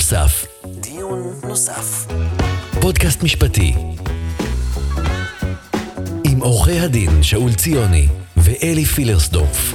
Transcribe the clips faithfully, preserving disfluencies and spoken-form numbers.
נוסף. דיון נוסף. פודקאסט משפטי. עם עורכי הדין שאול ציוני ואלי פילרסדורף.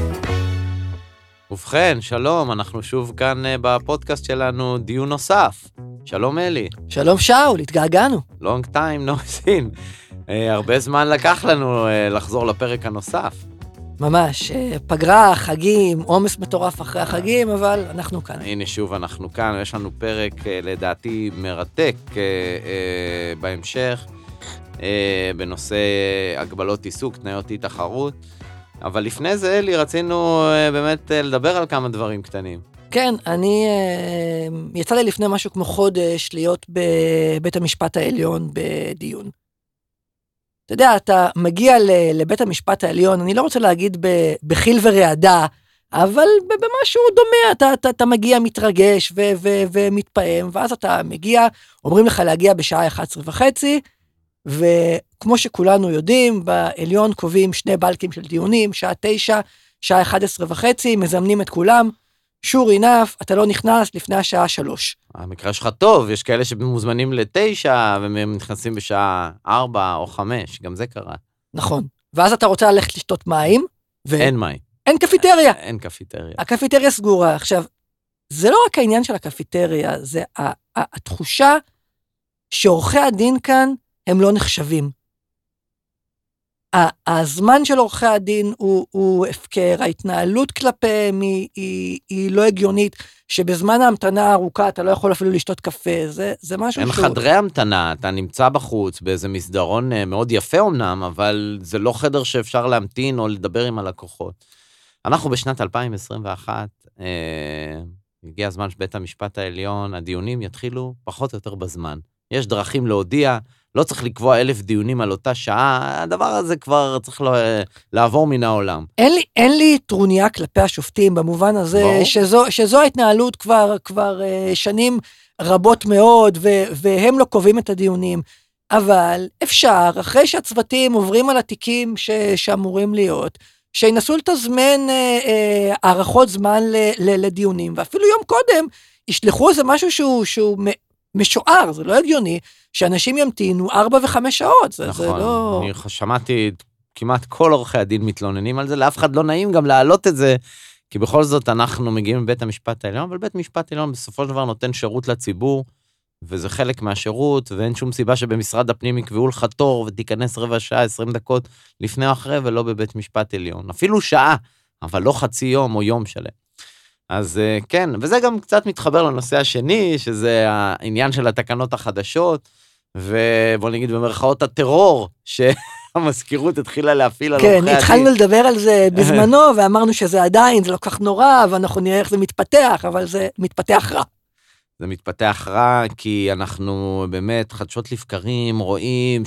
ובכן, שלום, אנחנו שוב כאן בפודקאסט שלנו, דיון נוסף. שלום אלי. שלום שאול, התגעגענו. Long time no seen. הרבה זמן לקח לנו לחזור לפרק הנוסף. ממש, פגרה, חגים, עומס מטורף אחרי החגים, אבל אנחנו כאן. הנה שוב אנחנו כאן, יש לנו פרק לדעתי מרתק בהמשך, בנושא הגבלות עיסוק, תנאיות תחרות. אבל לפני זה, אלי, רצינו באמת לדבר על כמה דברים קטנים. כן, אני, יצא לי לפני משהו כמו חודש להיות בבית המשפט העליון בדיון. אתה יודע, אתה מגיע לבית המשפט העליון, אני לא רוצה להגיד בחיל ורעדה, אבל במשהו דומה, אתה, אתה, אתה מגיע מתרגש ו, ו, ומתפעם, ואז אתה מגיע, אומרים לך להגיע בשעה אחת עשרה וחצי, וכמו שכולנו יודעים, בעליון קובעים שני בלקים של דיונים, שעה תשע, שעה אחת עשרה וחצי, מזמנים את כולם, sure enough, אתה לא נכנס לפני השעה שלוש. המקרה שלך טוב, יש כאלה שמוזמנים לתשע, והם נכנסים בשעה ארבע או חמש, גם זה קרה. נכון, ואז אתה רוצה ללכת לשתות מים, ו... אין מים. אין קפיטריה. אין קפיטריה. הקפיטריה סגורה. עכשיו, זה לא רק העניין של הקפיטריה, זה התחושה שעורכי הדין כאן הם לא נחשבים. הזמן של עורכי הדין הוא, הוא הפקר, ההתנהלות כלפיהם היא, היא, היא לא הגיונית, שבזמן ההמתנה הארוכה אתה לא יכול אפילו לשתות קפה, זה, זה משהו אין שהוא... אין חדרי המתנה, אתה נמצא בחוץ באיזה מסדרון מאוד יפה אמנם, אבל זה לא חדר שאפשר להמתין או לדבר עם הלקוחות. אנחנו בשנת אלפיים עשרים ואחת, אה, הגיע הזמן שבית המשפט העליון, הדיונים יתחילו פחות או יותר בזמן. יש דרכים להודיע, לא צריך לקבוע אלף דיונים על אותה שעה, הדבר הזה כבר צריך לעבור מן העולם. אין לי, אין לי טרוניה כלפי השופטים, במובן הזה שזו, שזו ההתנהלות כבר, כבר שנים רבות מאוד, ו, והם לא קובעים את הדיונים, אבל אפשר, אחרי שהצוותים עוברים על התיקים ש, שאמורים להיות, שינסו לתזמן אה, הערכות זמן ל, ל, לדיונים, ואפילו יום קודם ישלחו איזה משהו שהוא, שהוא משוער, זה לא הגיוני, שאנשים ימתינו ארבע וחמש שעות, זה, נכון, זה לא... אני שמעתי כמעט כל עורכי הדין מתלוננים על זה, לאף אחד לא נעים גם להעלות את זה, כי בכל זאת אנחנו מגיעים לבית המשפט העליון, אבל בית המשפט העליון בסופו של דבר נותן שירות לציבור, וזה חלק מהשירות, ואין שום סיבה שבמשרד הפנים יקבעו לך תור, ותיכנס רבע שעה, עשרים דקות לפני או אחרי, ולא בבית משפט עליון. אפילו שעה, אבל לא חצי יום או יום שלם. אז כן, וזה גם קצת מתחבר לנושא השני, שזה העניין של התקנות החדשות, ובוא נגיד במרכאות הטרור, שהמזכירות התחילה להפעיל על עורכי הדין. כן, התחלנו לדבר על זה בזמנו, ואמרנו שזה עדיין, זה לא כך נורא, ואנחנו נראה איך זה מתפתח, אבל זה מתפתח רע. זה מתפתח רע, כי אנחנו באמת חדשות לבקרים, רואים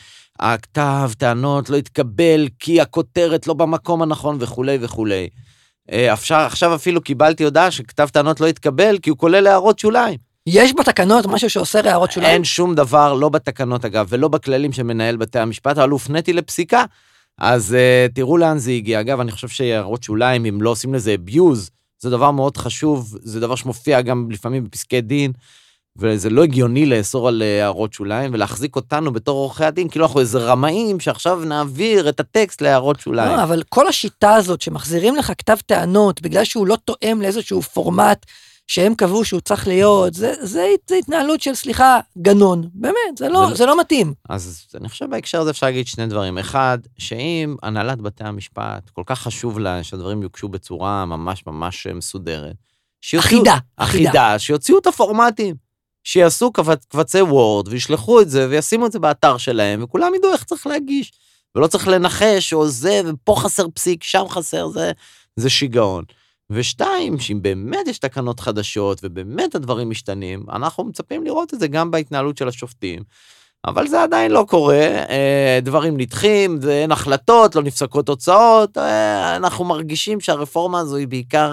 שהכתב, טענות לא התקבל, כי הכותרת לא במקום הנכון, וכו' וכו'. אפשר, עכשיו אפילו קיבלתי הודעה שכתב טענות לא התקבל, כי הוא כולל הערות שוליים. יש בתקנות משהו שעושה הערות שוליים? אין שום דבר, לא בתקנות אגב, ולא בכללים שמנהל בתי המשפט, אבל הופניתי לפסיקה, אז uh, תראו לאן זה הגיע. אגב, אני חושב שהערות שוליים, אם לא עושים לזה abuse, זה דבר מאוד חשוב, זה דבר שמופיע גם לפעמים בפסקי דין, וזה לא הגיוני לאסור על הערות שוליים, ולהחזיק אותנו בתור עורכי הדין, כאילו אנחנו איזה רמאים, שעכשיו נעביר את הטקסט להערות שוליים. לא, אבל כל השיטה הזאת, שמחזירים לך כתב טענות, בגלל שהוא לא תואם לאיזשהו פורמט, שהם קבעו שהוא צריך להיות, זה, זה, זה התנהלות של, סליחה, גנון. באמת, זה לא, זה, זה לא מתאים. אז אני חושב בהקשר הזה אפשר להגיד שני דברים. אחד, שאם הנהלת בתי המשפט, כל כך חשוב לה שהדברים יוקשו בצורה ממש ממש מסודרת. שיוציאו, אחידה. אחידה, שיוציאו את הפורמטים. שיעשו קבצי וורד, וישלחו את זה, וישימו את זה באתר שלהם, וכולם ידעו איך צריך להגיש. ולא צריך לנחש, או זה, ופה חסר פסיק, שם חסר, זה, זה שיגעון. ושתיים, שאם באמת יש תקנות חדשות, ובאמת הדברים משתנים, אנחנו מצפים לראות את זה גם בהתנהלות של השופטים, אבל זה עדיין לא קורה, דברים נדחים, ואין החלטות, לא נפסקות תוצאות, אנחנו מרגישים שהרפורמה הזו היא בעיקר,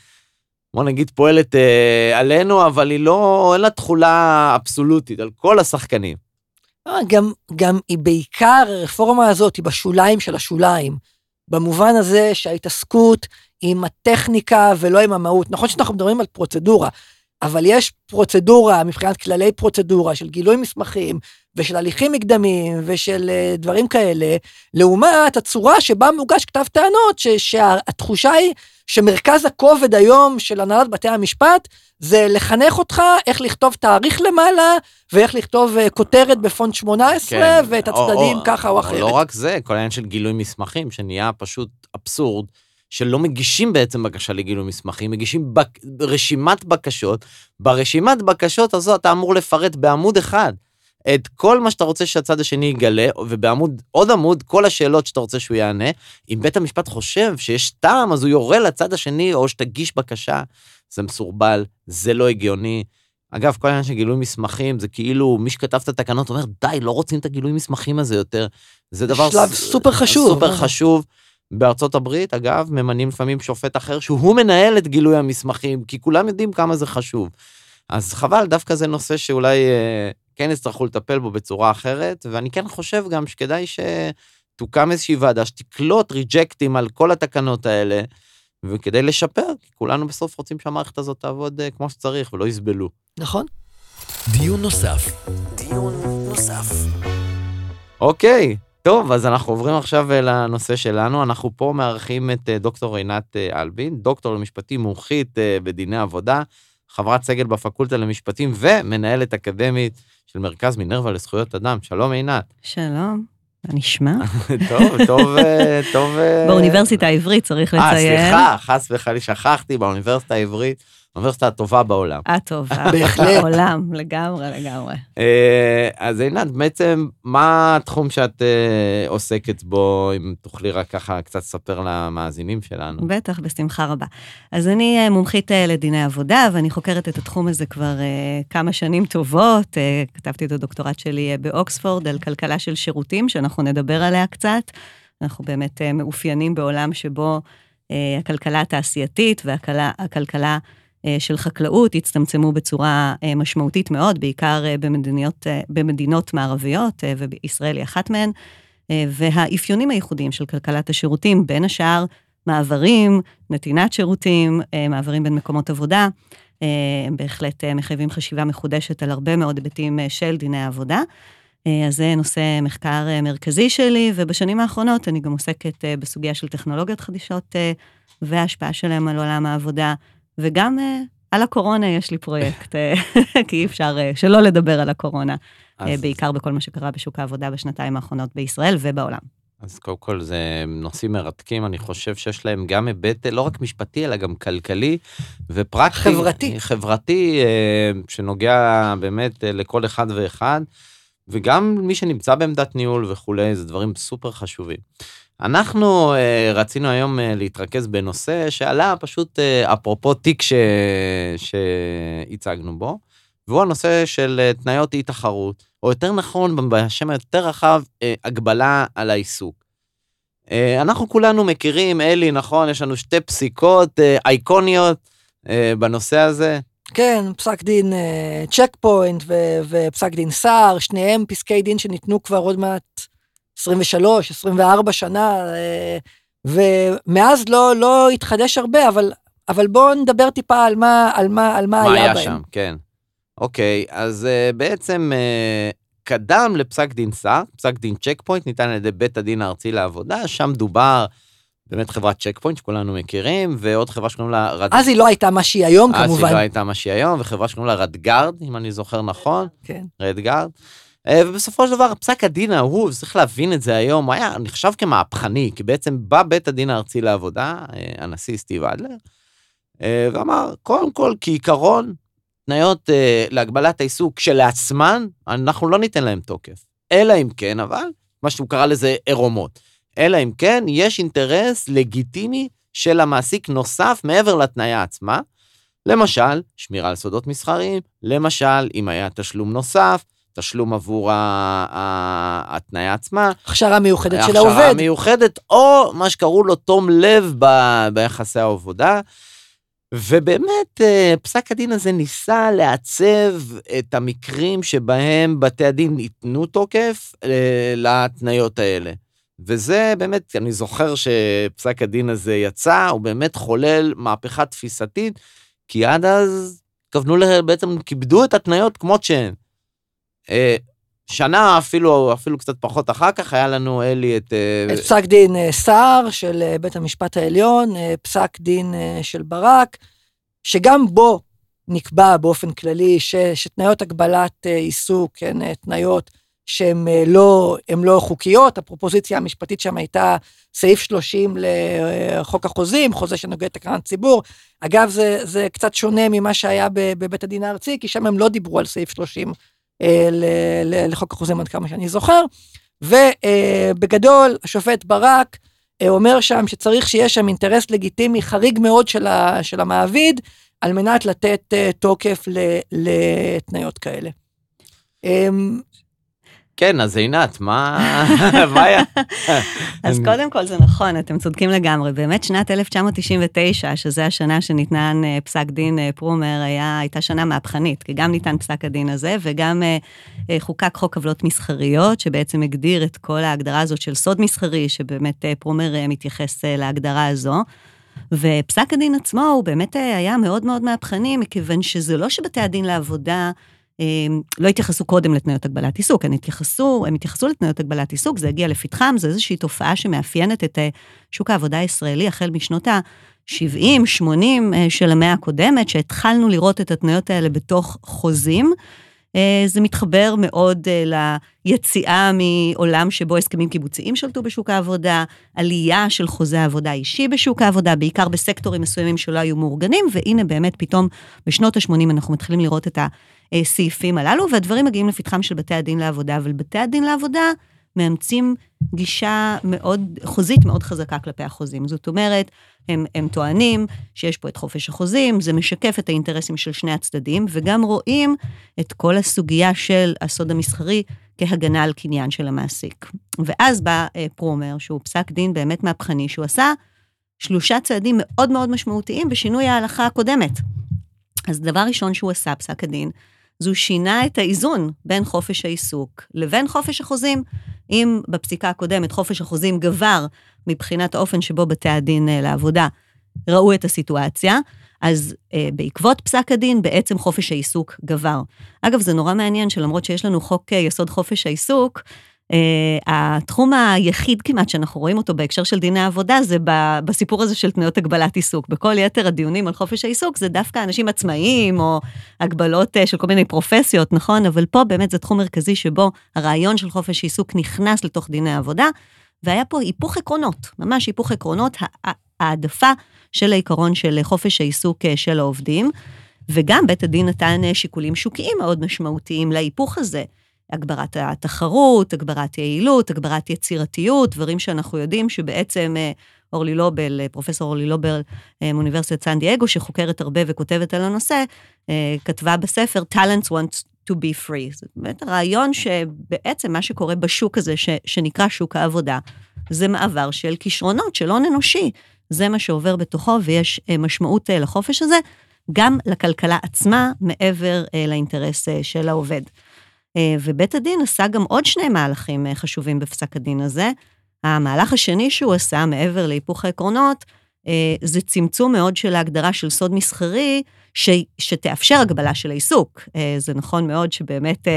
בוא נגיד, פועלת עלינו, אבל היא לא, אין לה תחולה אבסולוטית על כל השחקנים. גם, גם היא בעיקר, הרפורמה הזאת היא בשוליים של השוליים, במובן הזה שההתעסקות עם הטכניקה ולא עם המהות. נכון שאנחנו מדברים על פרוצדורה, אבל יש פרוצדורה, מבחינת כללי פרוצדורה של גילוי מסמכים, ושל הליכים מקדמיים, ושל uh, דברים כאלה, לעומת הצורה שבה מוגש כתב טענות, ש- שהתחושה היא שמרכז הכובד היום של הנהלת בתי המשפט, זה לחנך אותך איך לכתוב תאריך למעלה, ואיך לכתוב uh, כותרת בפונט שמונה עשרה, כן, ואת הצדדים או, ככה או, או אחרת. לא רק זה, כל העניין של גילוי מסמכים, שנהיה פשוט אבסורד, שלא מגישים בעצם בקשה לגילוי מסמכים, מגישים בק... רשימת בקשות, ברשימת בקשות הזו אתה אמור לפרט בעמוד אחד, את כל מה שאתה רוצה שהצד השני יגלה, ובעמוד, עוד עמוד, כל השאלות שאתה רוצה שהוא יענה. אם בית המשפט חושב שיש טעם, אז הוא יורה לצד השני, או שתגיש בקשה, זה מסורבל, זה לא הגיוני. אגב, כל העניין של גילוי מסמכים, זה כאילו, מי שכתב את התקנות אומר, די, לא רוצים את הגילוי מסמכים הזה יותר. זה דבר שלב ס... סופר חשוב. סופר חשוב. בארצות הברית, אגב, ממנים לפעמים שופט אחר, שהוא מנהל את גילוי המסמכים, כי כולם יודעים כמה זה חשוב. אז חבל, דווקא זה נושא שאולי אה, כן יצטרכו לטפל בו בצורה אחרת, ואני כן חושב גם שכדאי שתוקם איזושהי ועדה, שתקלוט ריג'קטים על כל התקנות האלה, וכדי לשפר, כי כולנו בסוף רוצים שהמערכת הזאת תעבוד אה, כמו שצריך, ולא יסבלו. נכון. דיון נוסף. דיון נוסף. אוקיי. טוב, אז אנחנו עוברים עכשיו לנושא שלנו, אנחנו פה מארחים את דוקטור עינת אלבין, דוקטור למשפטים מומחית בדיני עבודה, חברת סגל בפקולטה למשפטים ומנהלת אקדמית של מרכז מינרווה לזכויות אדם. שלום עינת. שלום, נשמע? טוב, טוב, טוב. באוניברסיטה העברית צריך לציין. אה, סליחה, חס וחלילה, שכחתי, באוניברסיטה העברית, האוניברסיטה הטובה בעולם. הטובה בעולם, לגמרי, לגמרי. אז עינת, בעצם, מה התחום שאת עוסקת בו, אם תוכלי רק ככה קצת לספר למאזינים שלנו? בטח, בשמחה רבה. אז אני מומחית לדיני עבודה, ואני חוקרת את התחום הזה כבר כמה שנים טובות. כתבתי את הדוקטורט שלי באוקספורד, על כלכלה של שירותים, שאנחנו נדבר עליה קצת. אנחנו באמת מאופיינים בעולם שבו הכלכלה התעשייתית והכלכלה של חקלאות הצטמצמו בצורה משמעותית מאוד, בעיקר במדינות, במדינות מערביות, ובישראל היא אחת מהן, והאפיונים הייחודיים של כלכלת השירותים, בין השאר מעברים, נתינת שירותים, מעברים בין מקומות עבודה, הם בהחלט מחייבים חשיבה מחודשת על הרבה מאוד היבטים של דיני העבודה, אז זה נושא מחקר מרכזי שלי, ובשנים האחרונות אני גם עוסקת בסוגיה של טכנולוגיות חדישות, וההשפעה שלהם על עולם העבודה, וגם על הקורונה יש לי פרויקט, כי אי אפשר שלא לדבר על הקורונה, בעיקר בכל מה שקרה בשוק העבודה בשנתיים האחרונות בישראל ובעולם. אז קודם כל זה נושאים מרתקים, אני חושב שיש להם גם היבט, לא רק משפטי, אלא גם כלכלי ופרקטי. חברתי. חברתי, שנוגע באמת לכל אחד ואחד, וגם מי שנמצא בעמדת ניהול וכולי, זה דברים סופר חשובים. אנחנו uh, רצינו היום uh, להתרכז בנושא שעלה פשוט uh, אפרופו תיק ש... שהצגנו בו, והוא הנושא של uh, תנאיות אי תחרות, או יותר נכון, בשם היותר רחב, uh, הגבלה על העיסוק. Uh, אנחנו כולנו מכירים, אלי, נכון, יש לנו שתי פסיקות uh, אייקוניות uh, בנושא הזה. כן, פסק דין צ'ק פוינט ו- ופסק דין סער, שניהם פסקי דין שניתנו כבר עוד מעט עשרים ושלוש, עשרים וארבע שנה, ומאז לא, לא התחדש הרבה, אבל, אבל בואו נדבר טיפה על מה, על מה, על מה, מה היה, היה בהם. שם, כן. אוקיי, אז בעצם קדם לפסק דין סער, פסק דין צ'ק פוינט ניתן על ידי בית הדין הארצי לעבודה, שם דובר באמת חברת צ'ק פוינט שכולנו מכירים, ועוד חברה שקוראים לה רד... אז היא לא הייתה מה שהיא היום, אז כמובן. אז היא לא הייתה מה שהיא היום, וחברה שקוראים לה רדגרד, אם אני זוכר נכון. כן. רדגרד. ובסופו של דבר, פסק הדין ההוא, צריך להבין את זה היום, הוא היה נחשב כמהפכני, כי בעצם בא בית הדין הארצי לעבודה, הנשיא סטיב אדלר, ואמר, קודם כל, כעיקרון, תנאיות להגבלת העיסוק שלעצמן, אנחנו לא ניתן להם תוקף. אלא אם כן, אבל, מה שהוא קרא לזה עירומות. אלא אם כן, יש אינטרס לגיטימי של המעסיק נוסף מעבר לתנאיה עצמה, למשל, שמירה על סודות מסחריים, למשל, אם היה תשלום נוסף, תשלום עבור התנאיה עצמה. הכשרה מיוחדת של העובד. הכשרה מיוחדת, או מה שקראו לו תום לב ב- ביחסי העבודה, ובאמת פסק הדין הזה ניסה לעצב את המקרים שבהם בתי הדין ייתנו תוקף לתנאיות האלה. וזה באמת, אני זוכר שפסק הדין הזה יצא, הוא באמת חולל מהפכה תפיסתית, כי עד אז התכוונו, בעצם כיבדו את התניות כמות שהן. שנה, אפילו, אפילו קצת פחות אחר כך, היה לנו, אלי, את... את פסק דין סער של בית המשפט העליון, פסק דין של ברק, שגם בו נקבע באופן כללי ש, שתניות הגבלת עיסוק, כן, תניות שהן לא, לא חוקיות, הפרופוזיציה המשפטית שם הייתה סעיף שלושים לחוק החוזים, חוזה שנוגע לתקנת ציבור, אגב זה, זה קצת שונה ממה שהיה בבית הדין הארצי, כי שם הם לא דיברו על סעיף שלושים לחוק החוזים עד כמה שאני זוכר, ובגדול השופט ברק אומר שם שצריך שיש שם אינטרס לגיטימי חריג מאוד של, ה, של המעביד, על מנת לתת תוקף לתניות כאלה. כן, אז עינת, מה היה? אז קודם כל זה נכון, אתם צודקים לגמרי. באמת שנת אלף תשע מאות תשעים ותשע, שזו השנה שניתן פסק דין פרומר, הייתה שנה מהפכנית, כי גם ניתן פסק הדין הזה, וגם חוקק חוק עוולות מסחריות, שבעצם הגדיר את כל ההגדרה הזאת של סוד מסחרי, שבאמת פרומר מתייחס להגדרה הזו. ופסק הדין עצמו הוא באמת היה מאוד מאוד מהפכני, מכיוון שזה לא שבתי הדין לעבודה לא התייחסו קודם לתניות הגבלת עיסוק, הם התייחסו, הם התייחסו לתניות הגבלת עיסוק, זה הגיע לפתחם, זה איזושהי תופעה שמאפיינת את שוק העבודה הישראלי, החל משנות ה-שבעים, שמונים של המאה הקודמת, שהתחלנו לראות את התניות האלה בתוך חוזים, זה מתחבר מאוד ליציאה מעולם שבו הסכמים קיבוציים שלטו בשוק העבודה, עלייה של חוזה העבודה אישי בשוק העבודה, בעיקר בסקטורים מסוימים שלא היו מאורגנים, והנה באמת פתאום בשנות ה-שמונים אנחנו מתחילים לראות את הסעיפים הללו, והדברים מגיעים לפתחם של בתי הדין לעבודה, אבל בתי הדין לעבודה מאמצים גישה מאוד, חוזית מאוד חזקה כלפי החוזים. זאת אומרת, הם, הם טוענים שיש פה את חופש החוזים, זה משקף את האינטרסים של שני הצדדים, וגם רואים את כל הסוגיה של הסוד המסחרי כהגנה על קניין של המעסיק. ואז בא פרומר, שהוא פסק דין באמת מהפכני, שהוא עשה שלושה צעדים מאוד מאוד משמעותיים בשינוי ההלכה הקודמת. אז דבר ראשון שהוא עשה, פסק הדין, זו שינה את האיזון בין חופש העיסוק לבין חופש החוזים. אם בפסיקה הקודמת חופש החוזים גבר מבחינת האופן שבו בתי הדין לעבודה ראו את הסיטואציה, אז אה, בעקבות פסק הדין בעצם חופש העיסוק גבר. אגב, זה נורא מעניין שלמרות שיש לנו חוק יסוד חופש העיסוק, Uh, התחום היחיד כמעט שאנחנו רואים אותו בהקשר של דיני העבודה, זה ב, בסיפור הזה של תניות הגבלת עיסוק. בכל יתר הדיונים על חופש העיסוק, זה דווקא אנשים עצמאיים, או הגבלות uh, של כל מיני פרופסיות, נכון? אבל פה באמת זה תחום מרכזי שבו הרעיון של חופש העיסוק נכנס לתוך דיני העבודה, והיה פה היפוך עקרונות, ממש היפוך עקרונות, העדפה של העיקרון של חופש העיסוק של העובדים, וגם בית הדין נתן שיקולים שוקיים מאוד משמעותיים להיפוך הזה, הגברת התחרות, הגברת יעילות, הגברת יצירתיות, דברים שאנחנו יודעים שבעצם אורלי לובל, פרופסור אורלי לובל מאוניברסיטת סן דייגו, שחוקרת הרבה וכותבת על הנושא, כתבה בספר, Talents want to be free. זאת אומרת, הרעיון שבעצם מה שקורה בשוק הזה, ש, שנקרא שוק העבודה, זה מעבר של כישרונות, של הון אנושי. זה מה שעובר בתוכו, ויש משמעות לחופש הזה, גם לכלכלה עצמה, מעבר לאינטרס של העובד. ובית הדין עשה גם עוד שני מהלכים חשובים בפסק הדין הזה. המהלך השני שהוא עשה, מעבר להיפוך העקרונות, זה צמצום מאוד של ההגדרה של סוד מסחרי, ש, שתאפשר הגבלה של העיסוק. זה נכון מאוד שבאמת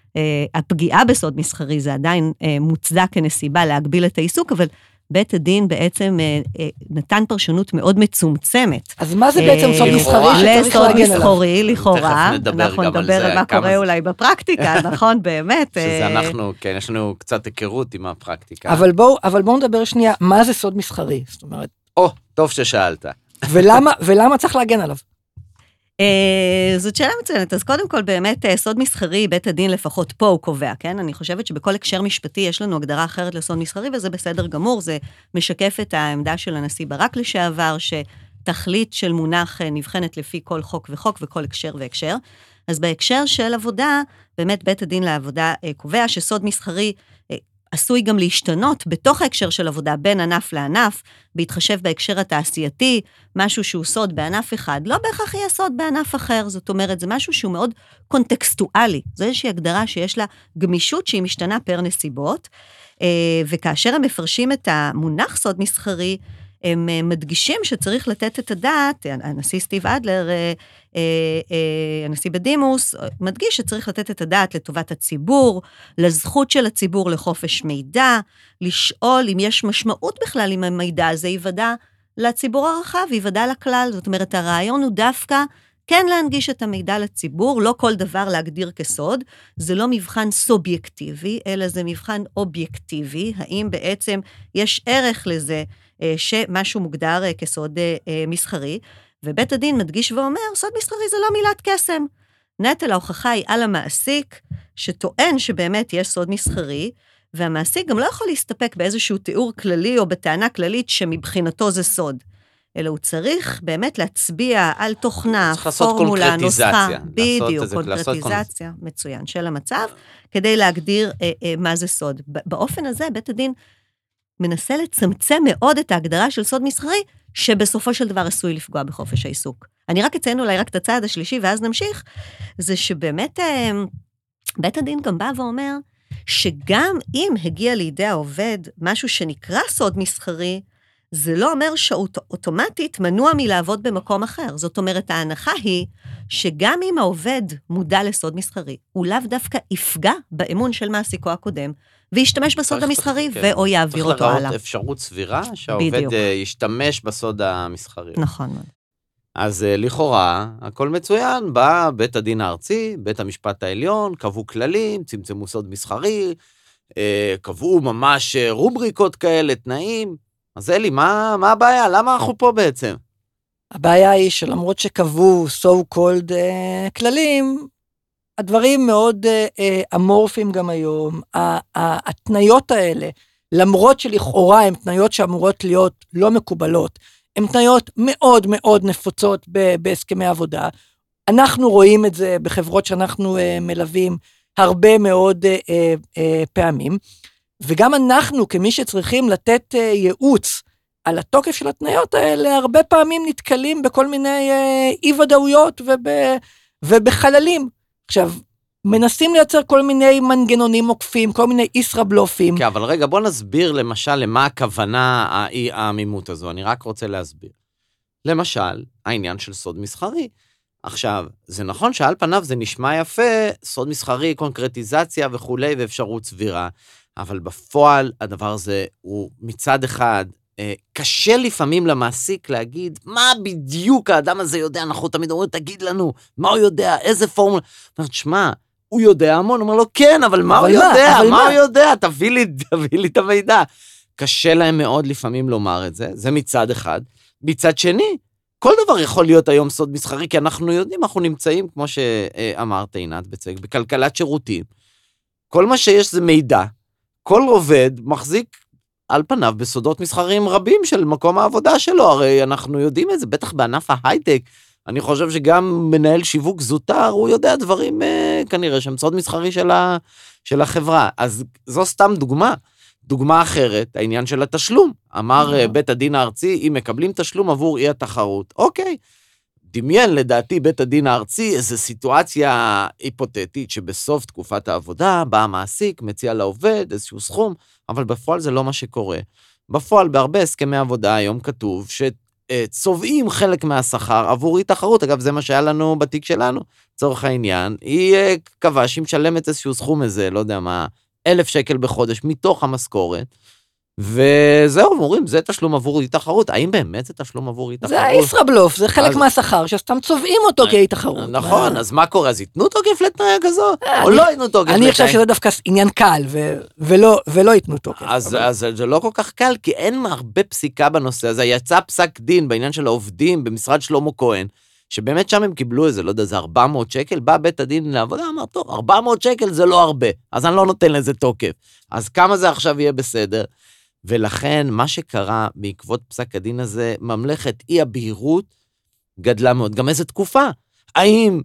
הפגיעה בסוד מסחרי זה עדיין מוצדק כנסיבה להגביל את העיסוק, אבל בית הדין בעצם נתן פרשנות מאוד מצומצמת. אז מה זה בעצם סוד מסחרי שצריך להגן עליו? לסוד מסחרי, לכאורה. אנחנו נדבר על מה קורה אולי בפרקטיקה, נכון, באמת. שזה אנחנו, כן, יש לנו קצת היכרות עם הפרקטיקה. אבל בואו, אבל בואו נדבר שנייה, מה זה סוד מסחרי? זאת אומרת... או, טוב ששאלת. ולמה, ולמה צריך להגן עליו? זאת שאלה מצוינת, אז קודם כל באמת סוד מסחרי, בית הדין לפחות פה הוא קובע, כן? אני חושבת שבכל הקשר משפטי יש לנו הגדרה אחרת לסוד מסחרי, וזה בסדר גמור, זה משקף את העמדה של הנשיא ברק לשעבר, שתכלית של מונח נבחנת לפי כל חוק וחוק וכל הקשר והקשר. אז בהקשר של עבודה, באמת בית הדין לעבודה קובע שסוד מסחרי עשוי גם להשתנות בתוך ההקשר של עבודה בין ענף לענף, בהתחשב בהקשר התעשייתי, משהו שהוא סוד בענף אחד, לא בהכרח יהיה סוד בענף אחר, זאת אומרת, זה משהו שהוא מאוד קונטקסטואלי, זו איזושהי הגדרה שיש לה גמישות שהיא משתנה פר נסיבות, וכאשר הם מפרשים את המונח סוד מסחרי, הם מדגישים שצריך לתת את הדעת, הנשיא סטיב אדלר, הנשיא בדימוס, מדגיש שצריך לתת את הדעת לטובת הציבור, לזכות של הציבור לחופש מידע, לשאול אם יש משמעות בכלל אם המידע הזה ייוודע לציבור הרחב, ייוודע לכלל. זאת אומרת, הרעיון הוא דווקא כן להנגיש את המידע לציבור, לא כל דבר להגדיר כסוד, זה לא מבחן סובייקטיבי, אלא זה מבחן אובייקטיבי, האם בעצם יש ערך לזה שמשהו מוגדר כסוד מסחרי, ובית הדין מדגיש ואומר, סוד מסחרי זה לא מילת קסם. נטל ההוכחה היא על המעסיק, שטוען שבאמת יש סוד מסחרי, והמעסיק גם לא יכול להסתפק באיזשהו תיאור כללי, או בטענה כללית שמבחינתו זה סוד. אלא הוא צריך באמת להצביע על תוכנה, פורמולה, נוסחה, בדיוק, קונקרטיזציה, מצוין, של המצב, כדי להגדיר אה, אה, מה זה סוד. באופן הזה, בית הדין מנסה לצמצם מאוד את ההגדרה של סוד מסחרי, שבסופו של דבר עשוי לפגוע בחופש העיסוק. אני רק אציין אולי רק את הצעד השלישי, ואז נמשיך, זה שבאמת אה, בית הדין גם בא ואומר, שגם אם הגיע לידי העובד משהו שנקרא סוד מסחרי, זה לא אומר שאוטומטית מנוע מלעבוד במקום אחר. זאת אומרת, ההנחה היא שגם אם העובד מודע לסוד מסחרי, הוא לאו דווקא יפגע באמון של מעסיקו הקודם, וישתמש בסוד המסחרי, ואו יעביר אותו הלאה. צריך לראות אפשרות סבירה שהעובד ישתמש בסוד המסחרי. נכון מאוד. אז לכאורה, הכל מצוין, בא בית הדין הארצי, בית המשפט העליון, קבעו כללים, צמצמו סוד מסחרי, קבעו ממש רובריקות כאלה, תנאים. אז אלי, מה, מה הבעיה? למה אנחנו פה בעצם? הבעיה היא שלמרות שקבעו so called uh, כללים, הדברים מאוד uh, uh, אמורפיים גם היום, התניות האלה, למרות שלכאורה הן תניות שאמורות להיות לא מקובלות, הן תניות מאוד מאוד נפוצות ב- בהסכמי עבודה, אנחנו רואים את זה בחברות שאנחנו uh, מלווים הרבה מאוד uh, uh, uh, פעמים, וגם אנחנו, כמי שצריכים לתת uh, ייעוץ על התוקף של התניות האלה, הרבה פעמים נתקלים בכל מיני uh, אי-ודאויות וב, ובחללים. עכשיו, מנסים לייצר כל מיני מנגנונים עוקפים, כל מיני ישראבלופים. כן, אבל רגע, בוא נסביר למשל למה הכוונה העמימות הזו. אני רק רוצה להסביר. למשל, העניין של סוד מסחרי. עכשיו, זה נכון שעל פניו זה נשמע יפה, סוד מסחרי, קונקרטיזציה וכולי, ואפשרות סבירה. אבל בפועל הדבר הזה הוא מצד אחד, אה, קשה לפעמים למעסיק להגיד, מה בדיוק האדם הזה יודע, אנחנו תמיד אומרים, תגיד לנו, מה הוא יודע, איזה פורמולה, אומרת, שמה, הוא יודע המון, הוא אומר לו, כן, אבל מה אבל הוא מה, יודע, מה, מה הוא יודע, תביא לי, תביא לי את המידע. קשה להם מאוד לפעמים לומר את זה, זה מצד אחד. מצד שני, כל דבר יכול להיות היום סוד מסחרי, כי אנחנו יודעים, אנחנו נמצאים, כמו שאמרת עינת בצג, בכלכלת שירותים. כל מה שיש זה מידע, כל עובד מחזיק על פניו בסודות מסחריים רבים של מקום העבודה שלו, הרי אנחנו יודעים את זה, בטח בענף ההייטק, אני חושב שגם מנהל שיווק זוטר, הוא יודע דברים אה, כנראה שהם סוד מסחרי של, ה, של החברה, אז זו סתם דוגמה, דוגמה אחרת, העניין של התשלום, אמר אה, בית הדין הארצי, אם מקבלים תשלום עבור אי התחרות, אוקיי, דמיין לדעתי בית הדין הארצי, איזו סיטואציה היפותטית, שבסוף תקופת העבודה, בא המעסיק, מציע לעובד איזשהו סכום, אבל בפועל זה לא מה שקורה. בפועל, בהרבה הסכמי עבודה, היום כתוב, שצובעים חלק מהשכר עבור אי תחרות, אגב, זה מה שהיה לנו בתיק שלנו, צורך העניין, היא קבעה שהיא משלמת איזשהו סכום הזה, לא יודע מה, אלף שקל בחודש, מתוך המשכורת, וזהו, אומרים, זה תשלום עבור אי תחרות, האם באמת זה תשלום עבור אי תחרות? זה הישראבלוף, זה חלק מהשכר, שסתם צובעים אותו כאי תחרות. נכון, אז מה קורה? אז ייתנו תוקף לתנאי כזו? או לא ייתנו תוקף לתנאי? אני חושב שזה דווקא עניין קל, ולא ייתנו תוקף. אז זה לא כל כך קל, כי אין הרבה פסיקה בנושא הזה, יצא פסק דין בעניין של העובדים במשרד שלמה כהן, שבאמת שם הם קיבלו איזה, לא יודע, זה ארבע מאות שקל, בא בית הדין לעבודה, אמר, טוב, ארבע מאות שקל זה לא הרבה, אז אני לא נותן לזה תוקף. אז כמה זה עכשיו יהיה בסדר? ולכן מה שקרה בעקבות פסק הדין הזה, ממלכת אי הבהירות גדלה מאוד. גם איזה תקופה? האם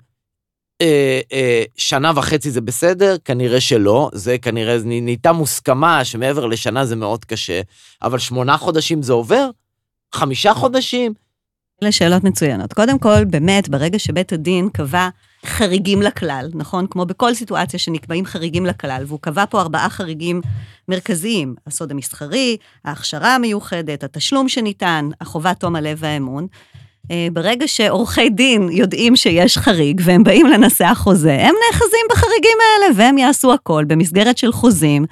אה, אה, שנה וחצי זה בסדר? כנראה שלא. זה כנראה ניתה מוסכמה שמעבר לשנה זה מאוד קשה. אבל שמונה חודשים זה עובר? חמישה חודשים? אלה שאלות מצוינות. קודם כל, באמת, ברגע שבית הדין קבע חריגים לכלל, נכון? כמו בכל סיטואציה שנקבעים חריגים לכלל, והוא קבע פה ארבעה חריגים מרכזיים, הסוד המסחרי, ההכשרה המיוחדת, התשלום שניתן, החובה תום הלב והאמון. ברגע שעורכי דין יודעים שיש חריג, והם באים לנסח חוזה, הם נאחזים בחריגים האלה, והם יעשו הכל במסגרת של חוזים,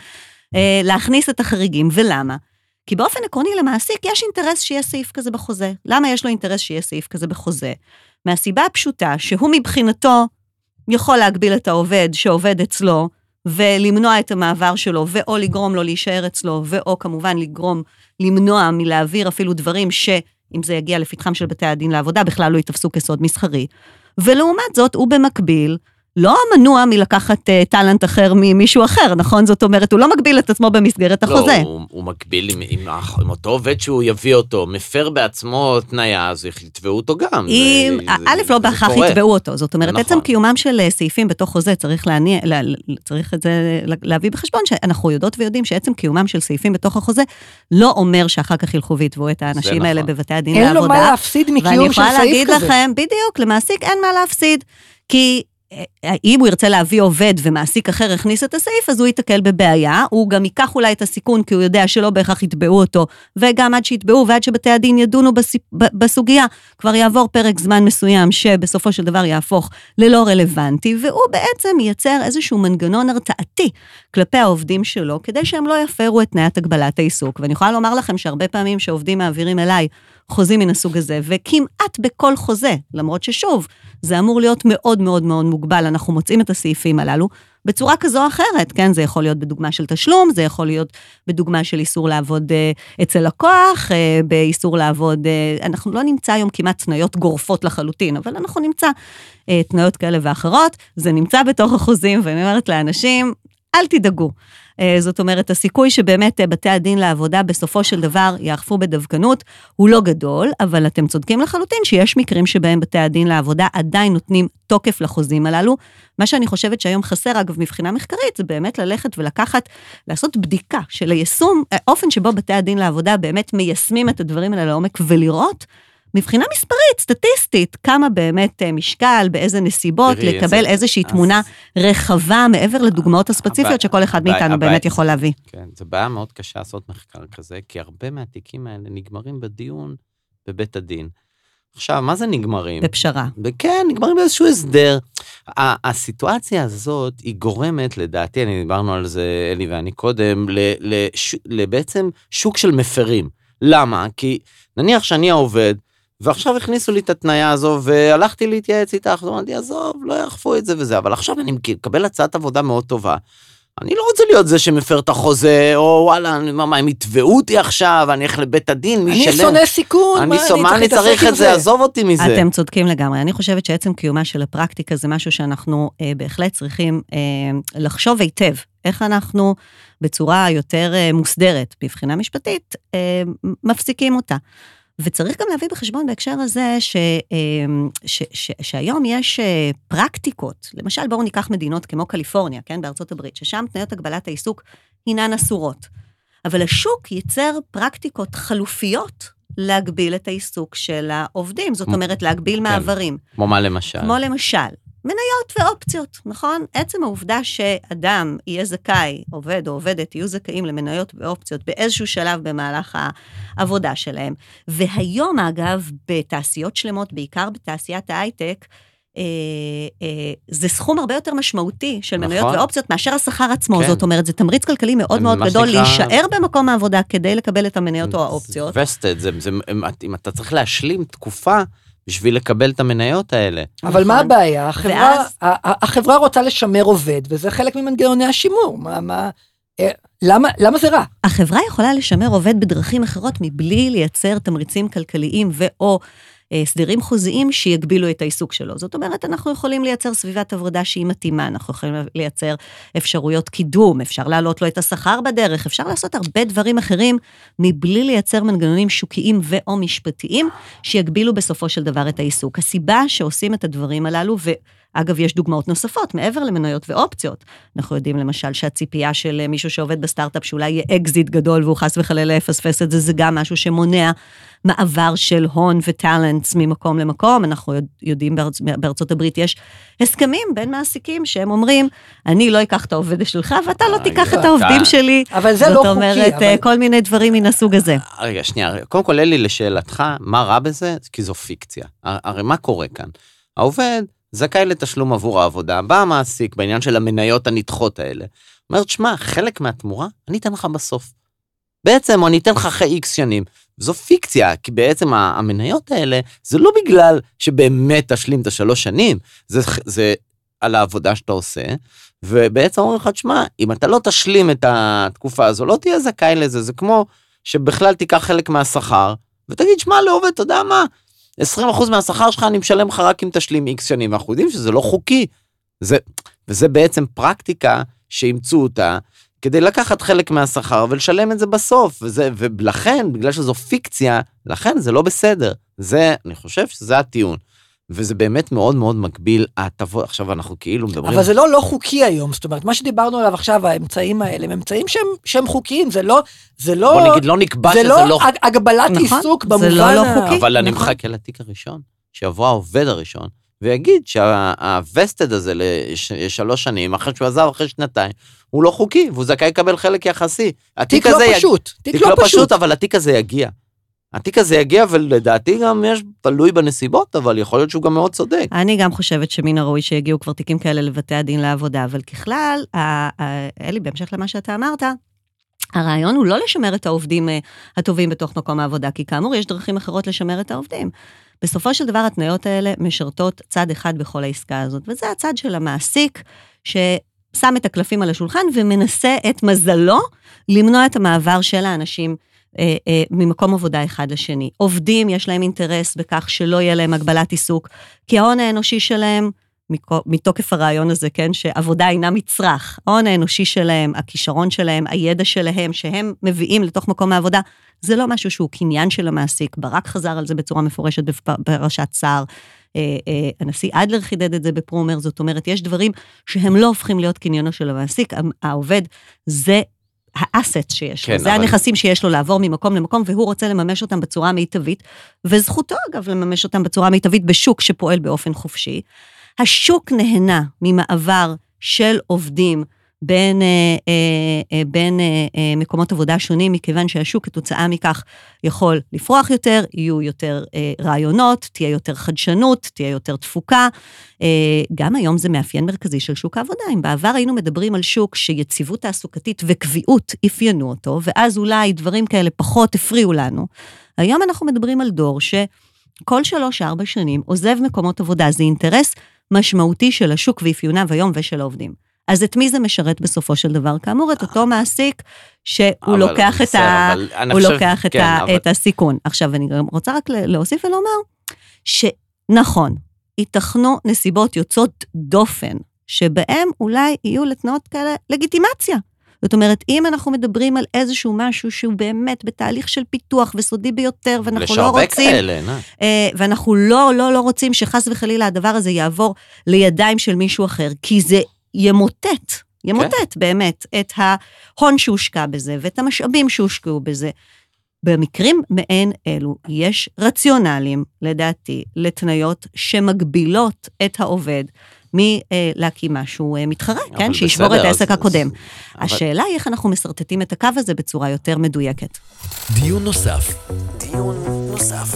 להכניס את החריגים, ולמה? כי באופן עקרוני למעסיק יש אינטרס שיהיה סעיף כזה בחוזה. למה יש לו אינטרס שיהיה סעיף כזה בחוזה? מהסיבה הפשוטה שהוא מבחינתו יכול להגביל את העובד שעובד אצלו, ולמנוע את המעבר שלו, ואו לגרום לו להישאר אצלו, ואו כמובן לגרום, למנוע מלהעביר אפילו דברים שאם זה יגיע לפתחם של בתי הדין לעבודה, בכלל לא יתפסו כסוד מסחרי. ולעומת זאת, הוא במקביל, לא מנוע מלקחת uh, טלנט אחר ממישהו אחר, נכון? זאת אומרת, הוא לא מגביל את עצמו במסגרת החוזה. לא, הוא, הוא מגביל עם, עם, עם אותו עובד שהוא יביא אותו, מפר בעצמו תניה, אז יתבעו אותו גם. אם, זה, א', זה, לא בהכרח יתבעו אותו, זאת אומרת, נכון. עצם קיומם של סעיפים בתוך חוזה, צריך, להניע, לה, צריך את זה להביא בחשבון, שאנחנו יודעות ויודעים שעצם קיומם של סעיפים בתוך החוזה, לא אומר שאחר כך ילכו ויתבעו את האנשים נכון. האלה בבתי הדין אין לעבודה. לו מה להפסיד מקיום של סעיף כזה. לכם, בדיוק, למעסיק אין מה להפסיד, כי אם הוא ירצה להביא עובד ומעסיק אחר הכניס את הסעיף, אז הוא יתקל בבעיה, הוא גם ייקח אולי את הסיכון, כי הוא יודע שלא בהכרח יתבעו אותו, וגם עד שיתבעו ועד שבתי הדין ידונו בסוגיה, כבר יעבור פרק זמן מסוים, שבסופו של דבר יהפוך ללא רלוונטי, והוא בעצם ייצר איזשהו מנגנון הרתעתי כלפי העובדים שלו, כדי שהם לא יפרו את תניית הגבלת העיסוק. ואני יכולה לומר לכם שהרבה פעמים שעובדים מעבירים אליי חוזים מן הסוג הזה, וכמעט בכל חוזה, למרות ששוב, זה אמור להיות מאוד מאוד מאוד מוגבל, אנחנו מוצאים את הסעיפים הללו, בצורה כזו או אחרת, כן? זה יכול להיות בדוגמה של תשלום, זה יכול להיות בדוגמה של איסור לעבוד uh, אצל לקוח, uh, באיסור לעבוד, uh, אנחנו לא נמצא היום כמעט תניות גורפות לחלוטין, אבל אנחנו נמצא uh, תניות כאלה ואחרות, זה נמצא בתוך החוזים, ואני אומרת לאנשים, אל תדאגו. זאת אומרת, הסיכוי שבאמת בתי הדין לעבודה בסופו של דבר יאכפו בדווקנות, הוא לא גדול, אבל אתם צודקים לחלוטין שיש מקרים שבהם בתי הדין לעבודה עדיין נותנים תוקף לחוזים הללו. מה שאני חושבת שהיום חסר, אגב, מבחינה מחקרית, זה באמת ללכת ולקחת, לעשות בדיקה של היישום, האופן שבו בתי הדין לעבודה באמת מיישמים את הדברים האלה לעומק ולראות, מבחינה מספרית, סטטיסטית, כמה באמת משקל, באיזה נסיבות, לקבל איזושהי תמונה רחבה מעבר לדוגמאות הספציפיות שכל אחד מאיתנו באמת יכול להביא. כן, זה בעיה מאוד קשה לעשות מחקר כזה, כי הרבה מהתיקים האלה נגמרים בדיון בבית הדין. עכשיו, מה זה נגמרים? בפשרה. כן, נגמרים באיזשהו הסדר. הסיטואציה הזאת היא גורמת, לדעתי, אני דיברנו על זה, אלי ואני קודם, לבעצם שוק של מפרים. למה? כי נניח שאני העובד, ועכשיו הכניסו לי את התניה הזו, והלכתי להתייעץ איתך, ואמרתי, עזוב, לא יאכפו את זה וזה, אבל עכשיו אני מקבל הצעת עבודה מאוד טובה, אני לא רוצה להיות זה שמפר את החוזה, או וואלה, מה, הם יתבעו אותי עכשיו, אני הולך לבית הדין, מי שלם. אני שונא סיכון, אני מה אני צריך את זה, עזוב אותי מזה. אתם צודקים לגמרי, אני חושבת שעצם קיומה של הפרקטיקה, זה משהו שאנחנו אה, בהחלט צריכים אה, לחשוב היטב, איך אנחנו בצורה יותר אה, מוסדרת, בבחינה משפטית, אה, מפסיקים אותה. וצריך גם להביא בחשבון בהקשר הזה ש, ש, ש, שהיום יש פרקטיקות, למשל בואו ניקח מדינות כמו קליפורניה, כן, בארצות הברית, ששם תניות הגבלת העיסוק הינן אסורות. אבל השוק ייצר פרקטיקות חלופיות להגביל את העיסוק של העובדים, זאת אומרת להגביל כן. מעברים. כמו מה למשל? כמו למשל. מניות ואופציות, נכון? עצם העובדה שאדם יהיה זכאי, עובד או עובדת, יהיו זכאים למניות ואופציות באיזשהו שלב במהלך העבודה שלהם. והיום, אגב, בתעשיות שלמות, בעיקר בתעשיית ההייטק, אה, אה, זה סכום הרבה יותר משמעותי של מניות נכון. ואופציות מאשר השכר עצמו. כן. זאת אומרת, זה תמריץ כלכלי מאוד מאוד גדול נקרא... להישאר במקום העבודה כדי לקבל את המניות או האופציות. וסטד, זה, זה, אם אתה צריך להשלים תקופה, בשביל לקבל את המניות האלה. אבל מה הבעיה? החברה, החברה רוצה לשמר עובד, וזה חלק ממנגנוני השימור. מה, מה, למה, למה זה רע? החברה יכולה לשמר עובד בדרכים אחרות, מבלי לייצר תמריצים כלכליים ואו סדרים חוזיים שיגבילו את העיסוק שלו. זאת אומרת, אנחנו יכולים לייצר סביבת עבודה שהיא מתאימה, אנחנו יכולים לייצר אפשרויות קידום, אפשר להעלות לו את השכר בדרך, אפשר לעשות הרבה דברים אחרים, מבלי לייצר מנגנונים שוקיים ואו משפטיים, שיגבילו בסופו של דבר את העיסוק. הסיבה שעושים את הדברים הללו, אגב, יש דוגמאות נוספות, מעבר למניות ואופציות. אנחנו יודעים למשל שהציפייה של מישהו שעובד בסטארט-אפ, שאולי יהיה אקזיט גדול, והוא חס וחלילה לפספס את זה, זה גם משהו שמונע מעבר של הון וטלנטס ממקום למקום. אנחנו יודעים בארצ... בארצות הברית יש הסכמים בין מעסיקים שהם אומרים, אני לא אקח את העובד שלך, ואתה לא תיקח את העובדים שלי. אבל זה לא חוקי. זאת אומרת, כל מיני דברים מן הסוג הזה. רגע, שנייה, קודם כל, אלי, לשאלתך, מה רע בזה? כי זו פיקציה. הרי מה קורה כאן? העובד זכאי לתשלום עבור העבודה, בא המעסיק בעניין של המניות הנדחות האלה. אומרת, שמה, חלק מהתמורה, אני אתן לך בסוף. בעצם, אני אתן לך אחרי איקס שנים. זו פיקציה, כי בעצם המניות האלה, זה לא בגלל שבאמת תשלים את השלוש שנים, זה, זה על העבודה שאתה עושה, ובעצם אומרים לך, שמה, אם אתה לא תשלים את התקופה הזו, לא תהיה זכאי לזה, זה כמו שבכלל תיקח חלק מהשכר, ותגיד, שמה, לעובד, אתה יודע מה? עשרים אחוז מהשכר שלך אני משלם לך רק אם תשלים איקס שנים, אנחנו יודעים שזה לא חוקי. זה, וזה בעצם פרקטיקה שימצאו אותה, כדי לקחת חלק מהשכר ולשלם את זה בסוף, וזה, ולכן, בגלל שזו פיקציה, לכן זה לא בסדר. זה, אני חושב שזה הטיעון. וזה באמת מאוד מאוד מקביל, ההטבות, עכשיו אנחנו כאילו מדברים... אבל זה לא לא חוקי היום, זאת אומרת, מה שדיברנו עליו עכשיו, האמצעים האלה, הם אמצעים שהם, שהם חוקיים, זה לא... זה לא... בוא נגיד, לא נקבע שזה לא... זה לא הגבלת עיסוק במובן... זה לא לא חוקי. אבל אני מחכה לתיק הראשון, שיבוא העובד הראשון, ויגיד שהווסטד הזה לשלוש שנים, אחרי שהוא עזב אחרי שנתיים, הוא לא חוקי, והוא זכאי לקבל חלק יחסי. תיק לא פשוט, תיק לא פשוט, אבל התיק הזה יגיע. התיק הזה יגיע, ולדעתי גם יש תלוי בנסיבות, אבל יכול להיות שהוא גם מאוד צודק. אני גם חושבת שמן הראוי שיגיעו כבר תיקים כאלה לבתי הדין לעבודה, אבל ככלל, אלי, בהמשך למה שאתה אמרת, הרעיון הוא לא לשמר את העובדים הטובים בתוך מקום העבודה, כי כאמור יש דרכים אחרות לשמר את העובדים. בסופו של דבר התניות האלה משרתות צד אחד בכל העסקה הזאת, וזה הצד של המעסיק, ששם את הקלפים על השולחן, ומנסה את מזלו למנוע את המעבר של האנשים אה, אה, ממקום עבודה אחד לשני. עובדים יש להם אינטרס בכך שלא יהיה להם הגבלת עיסוק, כי ההון האנושי שלהם, מתוקף הרעיון הזה, כן, שעבודה אינה מצרך, ההון האנושי שלהם, הכישרון שלהם, הידע שלהם, שהם מביאים לתוך מקום העבודה, זה לא משהו שהוא קניין של המעסיק, ברק חזר על זה בצורה מפורשת בפרשת שר, הנשיא אדלר חידד את זה בפרומר, זאת אומרת, יש דברים שהם לא הופכים להיות קניינו של המעסיק, העובד זה האסט שיש כן, לו, זה אבל... הנכסים שיש לו לעבור ממקום למקום, והוא רוצה לממש אותם בצורה מיטבית, וזכותו אגב לממש אותם בצורה מיטבית בשוק שפועל באופן חופשי, השוק נהנה ממעבר של עובדים בין, בין מקומות עבודה שונים, מכיוון שהשוק כתוצאה מכך יכול לפרוח יותר, יהיו יותר רעיונות, תהיה יותר חדשנות, תהיה יותר תפוקה. גם היום זה מאפיין מרכזי של שוק העבודה. אם בעבר היינו מדברים על שוק שיציבות תעסוקתית וקביעות אפיינו אותו, ואז אולי דברים כאלה פחות הפריעו לנו. היום אנחנו מדברים על דור שכל שלוש ארבע שנים עוזב מקומות עבודה, זה אינטרס משמעותי של השוק ואפיוניו היום ושל העובדים. אז את מי זה משרת בסופו של דבר? כאמור, את אותו מעסיק שהוא לוקח את ה... הוא לוקח את הסיכון. עכשיו, אני רוצה רק להוסיף ולומר, שנכון, ייתכנו נסיבות יוצאות דופן, שבהם אולי יהיו לתנועות כאלה לגיטימציה. זאת אומרת, אם אנחנו מדברים על איזשהו משהו שהוא באמת בתהליך של פיתוח וסודי ביותר, ואנחנו לא רוצים, כאלה, ואנחנו לא, לא, לא רוצים שחס וחלילה הדבר הזה יעבור לידיים של מישהו אחר, כי זה ימוטט, ימוטט כן. באמת את ההון שהושקע בזה, ואת המשאבים שהושקעו בזה. במקרים מעין אלו, יש רציונלים, לדעתי, לתניות שמגבילות את העובד, מלהקים משהו מתחרה, כן? שישבור את העסק הקודם. השאלה היא איך אנחנו מסרטטים את הקו הזה בצורה יותר מדויקת. דיון נוסף. דיון נוסף.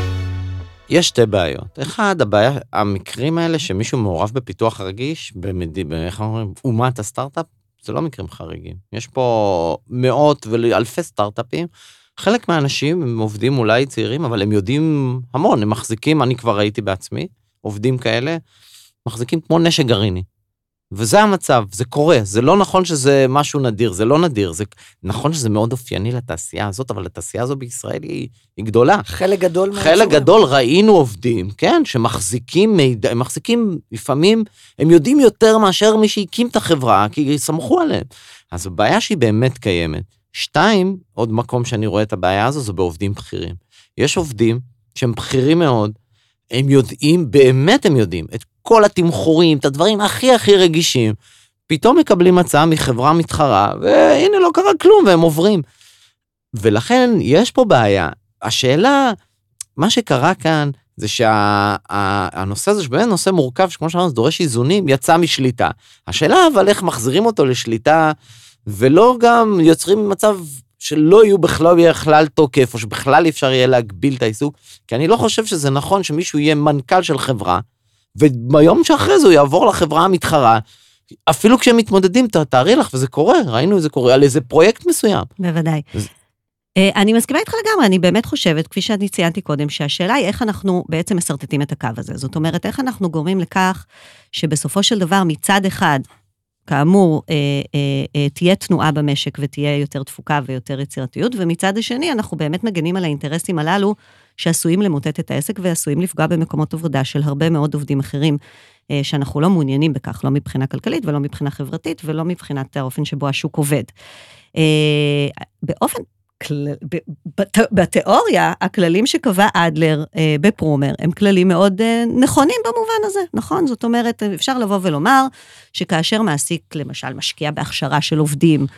יש שתי בעיות. אחד, הבעיה, המקרים האלה שמישהו מעורב בפיתוח רגיש, איך אומרים, אומת הסטארט-אפ, זה לא מקרים חריגים. יש פה מאות ואלפי סטארט-אפים, חלק מהאנשים הם עובדים אולי צעירים, אבל הם יודעים המון, הם מחזיקים, אני כבר ראיתי בעצמי, עובדים כאלה, מחזיקים כמו נשק גרעיני. וזה המצב, זה קורה, זה לא נכון שזה משהו נדיר, זה לא נדיר, זה נכון שזה מאוד אופייני לתעשייה הזאת, אבל התעשייה הזו בישראל היא, היא גדולה. חלק גדול. חלק גדול ראינו עובדים, כן, שמחזיקים מידע, הם מחזיקים לפעמים, הם יודעים יותר מאשר מי שהקים את החברה, כי סמכו עליהם. אז הבעיה שהיא באמת קיימת. שתיים, עוד מקום שאני רואה את הבעיה הזו, זה בעובדים בכירים. יש עובדים שהם בכירים מאוד, הם יודעים, באמת הם יודעים, את כל התמחורים, את הדברים הכי הכי רגישים, פתאום מקבלים הצעה מחברה מתחרה, והנה לא קרה כלום, והם עוברים. ולכן יש פה בעיה. השאלה, מה שקרה כאן, זה שהנושא הזה שבאמת נושא מורכב, שכמו שאמרנו, זה דורש איזונים, יצא משליטה. השאלה אבל איך מחזירים אותו לשליטה, ולא גם יוצרים מצב שלא יהיו בכלל בכלל תוקף, או שבכלל אפשר יהיה להגביל את העיסוק, כי אני לא חושב שזה נכון שמישהו יהיה מנכ"ל של חברה, וביום שאחרי זה הוא יעבור לחברה המתחרה, אפילו כשהם מתמודדים, תארי לך, וזה קורה, ראינו זה קורה, על איזה פרויקט מסוים. בוודאי. אני מסכימה איתך לגמרי, אני באמת חושבת, כפי שאני ציינתי קודם, שהשאלה היא איך אנחנו בעצם מסרטטים את הקו הזה. זאת אומרת, איך אנחנו גורמים לכך שבסופו של דבר מצד אחד, כאמור, אה, אה, אה, תהיה תנועה במשק ותהיה יותר תפוקה ויותר יצירתיות, ומצד השני אנחנו באמת מגנים על האינטרסים הללו שעשויים למוטט את העסק ועשויים לפגוע במקומות עבודה של הרבה מאוד עובדים אחרים, אה, שאנחנו לא מעוניינים בכך, לא מבחינה כלכלית ולא מבחינה חברתית ולא מבחינת האופן שבו השוק עובד. אה, באופן בתיאוריה, הכללים שקבע אדלר בפרומר, הם כללים מאוד נכונים במובן הזה, נכון? זאת אומרת, אפשר לבוא ולומר, שכאשר מעסיק, למשל, משקיע בהכשרה של עובדים,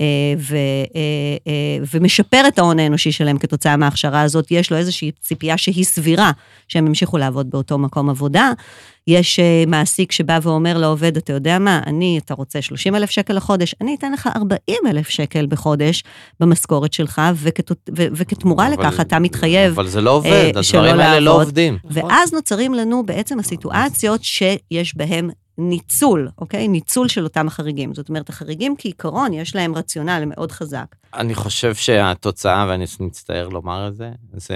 ומשפר את ההון האנושי שלהם כתוצאה מההכשרה הזאת, יש לו איזושהי ציפייה שהיא סבירה, שהם המשיכו לעבוד באותו מקום עבודה, יש מעסיק שבא ואומר לעובד, אתה יודע מה, אני, אתה רוצה שלושים אלף שקל לחודש, אני אתן לך ארבעים אלף שקל בחודש במשכורת שלך, וכתמורה לכך אתה מתחייב אבל זה לא עובד, הדברים האלה לא עובדים. ואז נוצרים לנו בעצם הסיטואציות שיש בהם ניצול, אוקיי? ניצול של אותם החריגים. זאת אומרת, החריגים כעיקרון יש להם רציונל מאוד חזק. אני חושב שהתוצאה, ואני מצטער לומר את זה, זה...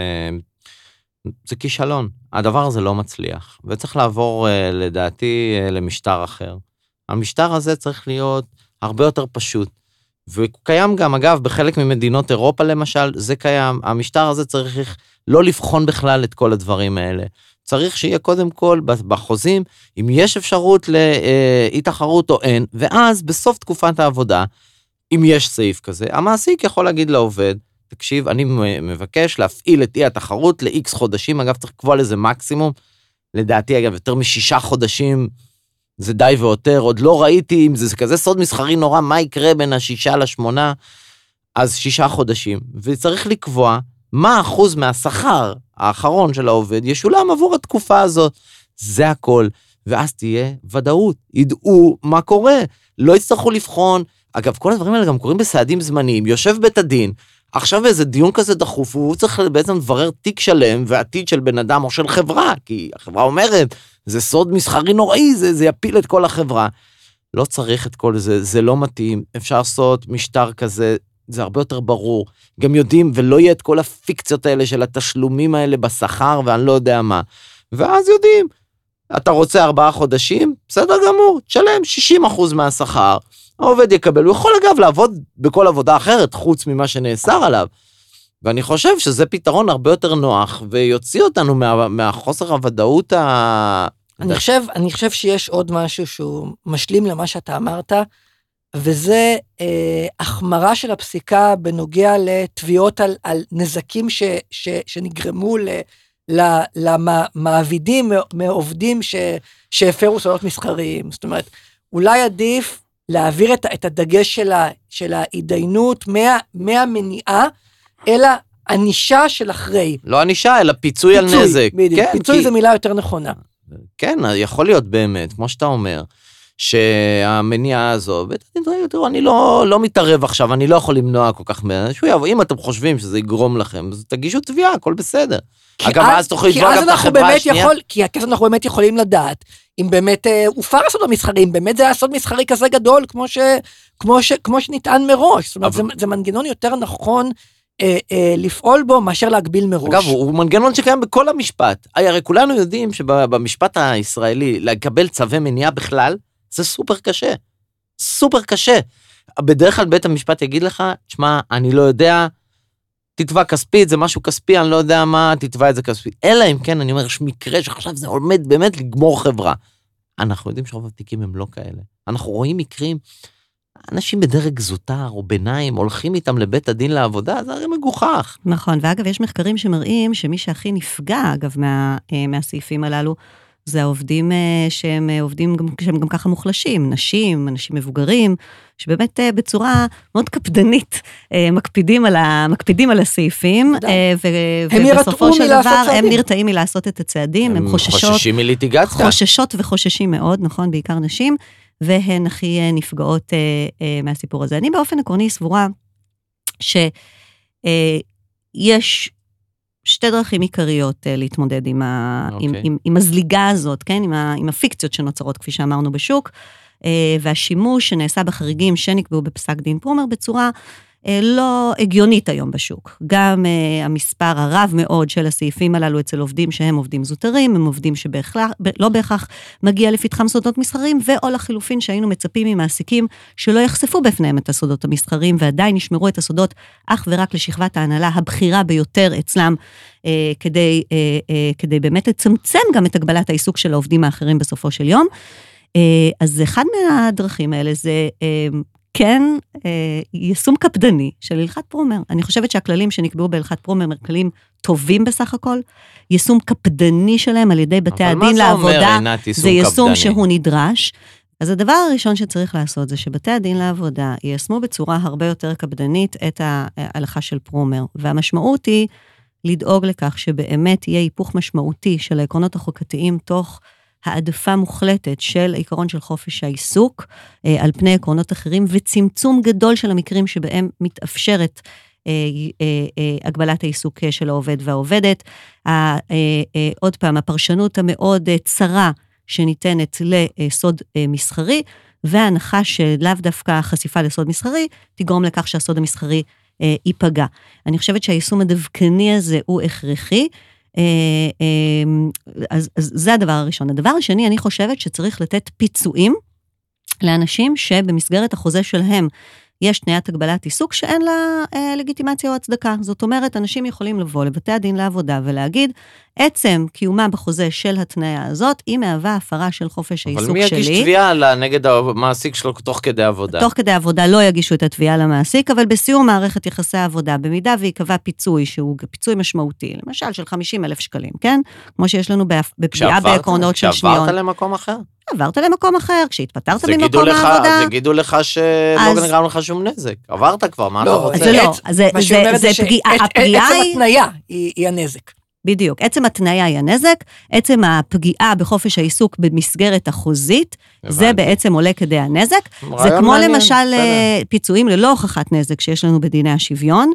זה כישלון, הדבר הזה לא מצליח, וצריך לעבור לדעתי למשטר אחר. המשטר הזה צריך להיות הרבה יותר פשוט, וקיים גם אגב בחלק ממדינות אירופה למשל, זה קיים, המשטר הזה צריך לא לבחון בכלל את כל הדברים האלה, צריך שיהיה קודם כל בחוזים, אם יש אפשרות לאי תחרות או אין, ואז בסוף תקופת העבודה, אם יש סעיף כזה, המעסיק יכול להגיד לעובד, תקשיב, אני מבקש להפעיל את אי התחרות ל-X חודשים, אגב צריך לקבוע לזה מקסימום, לדעתי אגב יותר משישה חודשים, זה די ויותר, עוד לא ראיתי אם זה כזה סוד מסחרי נורא, מה יקרה בין השישה לשמונה, אז שישה חודשים, וצריך לקבוע מה אחוז מהשכר האחרון של העובד, ישולם עבור התקופה הזאת, זה הכל, ואז תהיה ודאות, ידעו מה קורה, לא יצטרכו לבחון, אגב כל הדברים האלה גם קורים בסעדים זמניים, יושב בית הדין, עכשיו איזה דיון כזה דחוף, הוא צריך בעצם לברר תיק שלם, ועתיד של בן אדם או של חברה, כי החברה אומרת, זה סוד מסחרי נוראי, זה, זה יפיל את כל החברה. לא צריך את כל זה, זה לא מתאים, אפשר לעשות משטר כזה, זה הרבה יותר ברור, גם יודעים, ולא יהיה את כל הפיקציות האלה של התשלומים האלה בשכר, ואני לא יודע מה. ואז יודעים, אתה רוצה ארבעה חודשים, בסדר גמור, תשלם שישים אחוז מהשכר, העובד יקבל, הוא יכול אגב לעבוד בכל עבודה אחרת, חוץ ממה שנאסר עליו, ואני חושב שזה פתרון הרבה יותר נוח, ויוציא אותנו מה, מהחוסר הוודאות ה... אני חושב, אני חושב שיש עוד משהו שהוא משלים למה שאתה אמרת, וזה אה, החמרה של הפסיקה בנוגע לתביעות על, על נזקים ש, ש, שנגרמו ל... למעבידים מעובדים שהפרו סודות מסחריים. זאת אומרת, אולי עדיף להעביר את, את הדגש של, ה, של ההידיינות מה, מהמניעה, אלא ענישה של אחרי. לא ענישה, אלא פיצוי, פיצוי על נזק. בדיוק, כן, פיצוי כי... זה מילה יותר נכונה. כן, יכול להיות באמת, כמו שאתה אומר, שהמניעה הזו, תראו, אני לא, לא מתערב עכשיו, אני לא יכול למנוע כל כך מהר, אם אתם חושבים שזה יגרום לכם, אז תגישו תביעה, הכל בסדר. אגב, אז תוכלו לתבוע גם את החברה השנייה. כי אז אנחנו באמת יכולים לדעת, אם באמת הופר הסוד המסחרי, אם באמת זה היה סוד מסחרי כזה גדול, כמו, ש, כמו, ש, כמו שנטען מראש. זאת אומרת, זה, זה מנגנון יותר נכון אה, אה, לפעול בו, מאשר להגביל מראש. אגב, הוא, הוא מנגנון שקיים בכל המשפט. הרי כולנו יודעים שבמשפט הישראלי, לקבל צווי מניעה בכלל, זה סופר קשה. סופר קשה. בדרך כלל בית המשפט יגיד לך, תשמע, אני לא יודע, תתבע כספית, זה משהו כספי, אני לא יודע מה, תתבע את זה כספית. אלא אם כן, אני אומר, יש מקרה שחשב זה עומד באמת לגמור חברה. אנחנו יודעים שרוב התיקים הם לא כאלה. אנחנו רואים מקרים, אנשים בדרג זוטר או ביניים, הולכים איתם לבית הדין לעבודה, זה הרי מגוחך. נכון, ואגב, יש מחקרים שמראים שמי שהכי נפגע, אגב, מה, מהסעיפים הללו, זה העובדים שהם עובדים, שהם גם ככה מוחלשים, נשים, אנשים מבוגרים, שבאמת בצורה מאוד קפדנית, מקפידים על, ה, מקפידים על הסעיפים, ו, ובסופו של דבר הם נרתעים מלעשות את הצעדים, הם, הם חוששות, חוששים מליטיגציה. חוששות וחוששים מאוד, נכון, בעיקר נשים, והן הכי נפגעות מהסיפור הזה. אני באופן עקרוני סבורה, שיש שתי דרכים עיקריות להתמודד עם, ה, okay. עם, עם, עם הזליגה הזאת, כן? עם, ה, עם הפיקציות שנוצרות, כפי שאמרנו בשוק, והשימוש שנעשה בחריגים שנקבעו בפסק דין פרומר בצורה לא הגיונית היום בשוק. גם המספר הרב מאוד של הסעיפים הללו אצל עובדים שהם עובדים זוטרים, הם עובדים שלא בהכרח מגיע לפתחם סודות מסחרים, ואו לחילופין שהיינו מצפים ממעסיקים שלא יחשפו בפניהם את הסודות המסחרים, ועדיין ישמרו את הסודות אך ורק לשכבת ההנהלה הבכירה ביותר אצלם, כדי, כדי באמת לצמצם גם את הגבלת העיסוק של העובדים האחרים בסופו של יום. אז אחד מהדרכים האלה זה כן יישום קפדני של הלכת פרומר. אני חושבת שהכללים שנקבעו בהלכת פרומר הם כללים טובים בסך הכל, יישום קפדני שלהם על ידי בתי הדין לעבודה, זה יישום שהוא נדרש. אז הדבר הראשון שצריך לעשות זה שבתי הדין לעבודה יישמו בצורה הרבה יותר קפדנית את ההלכה של פרומר, והמשמעות היא לדאוג לכך שבאמת יהיה היפוך משמעותי של העקרונות החוקתיים תוך העדפה מוחלטת של העיקרון של חופש העיסוק, אה, על פני עקרונות אחרים, וצמצום גדול של המקרים שבהם מתאפשרת אה, אה, אה, הגבלת העיסוק של העובד והעובדת. אה, אה, אה, עוד פעם, הפרשנות המאוד אה, צרה שניתנת לסוד אה, מסחרי, וההנחה שלאו דווקא חשיפה לסוד מסחרי, תגרום לכך שהסוד המסחרי אה, ייפגע. אני חושבת שהיישום הדווקני הזה הוא הכרחי, אז, אז זה הדבר הראשון. הדבר השני, אני חושבת שצריך לתת פיצויים לאנשים שבמסגרת החוזה שלהם יש תניית הגבלת עיסוק שאין לה אה, לגיטימציה או הצדקה. זאת אומרת, אנשים יכולים לבוא לבתי הדין לעבודה ולהגיד, עצם קיומה בחוזה של התניה הזאת, היא מהווה הפרה של חופש העיסוק שלי. אבל מי יגיש תביעה נגד המעסיק שלו תוך כדי עבודה? תוך כדי עבודה לא יגישו את התביעה למעסיק, אבל בסיום מערכת יחסי העבודה, במידה ויקבע פיצוי, שהוא פיצוי משמעותי, למשל של חמישים אלף שקלים, כן? כמו שיש לנו בפגיעה בעקרונות של שניון. כשעברת למקום אחר? עברת למקום אחר, כשהתפטרת ממקום העבודה. זה גידו לך שלא נגרם לך שום נזק. עברת כבר, מה אתה רוצה? זה לא, זה פגיעה. עצם התניה היא הנזק. בדיוק, עצם התניה היא הנזק, עצם הפגיעה בחופש העיסוק במסגרת החוזית, זה בעצם עולה כדי הנזק. זה כמו למשל פיצויים ללא הוכחת נזק שיש לנו בדיני השוויון,